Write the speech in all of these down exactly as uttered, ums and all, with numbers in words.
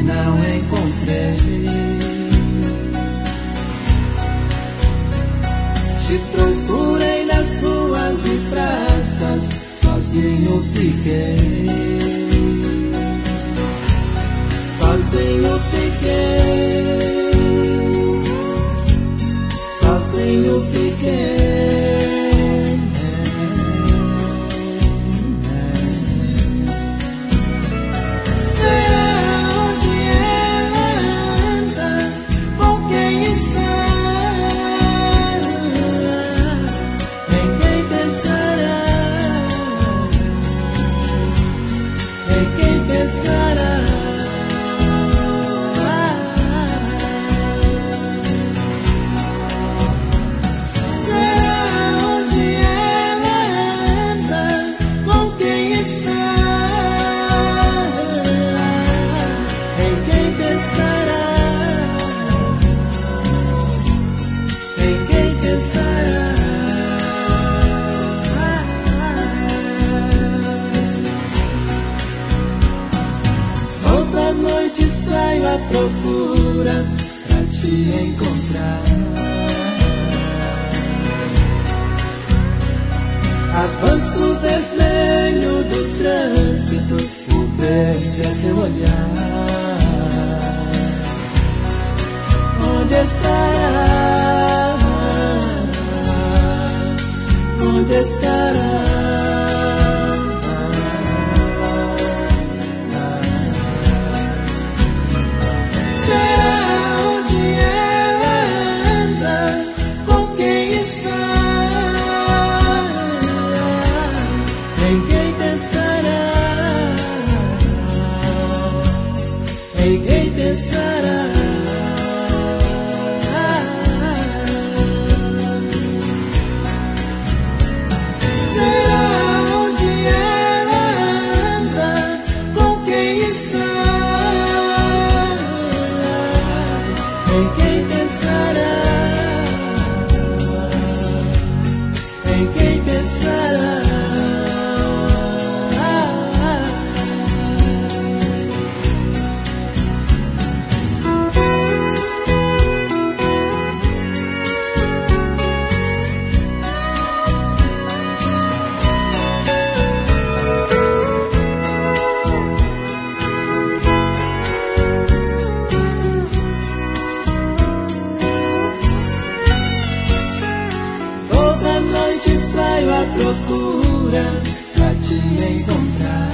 não encontrei. Te procurei nas ruas e praças, sozinho fiquei. Sozinho fiquei. Sozinho fiquei. Saio à procura pra te encontrar. Avanço vermelho do trânsito, o verde é teu olhar. Onde estará? Onde estará? Em quem pensará? Em quem pensará? Será onde ela anda? Com quem está? Em quem pensará? Em quem pensará? Saio à procura pra te encontrar.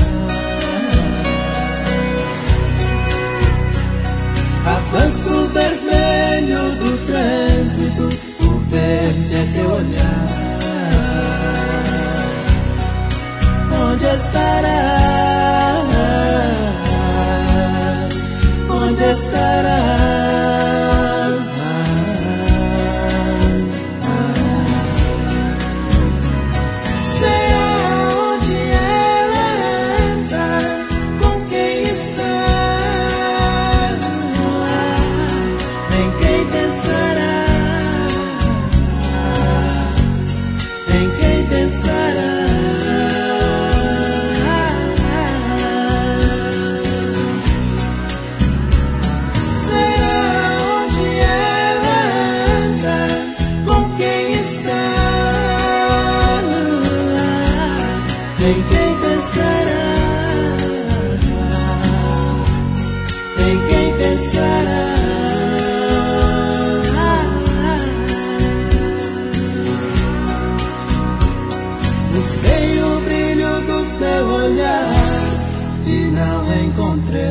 Avanço vermelho do trânsito, o verde é teu olhar. Onde estarás? Onde estarás? Em quem pensará? Em quem pensará? Busquei o brilho do seu olhar e não encontrei.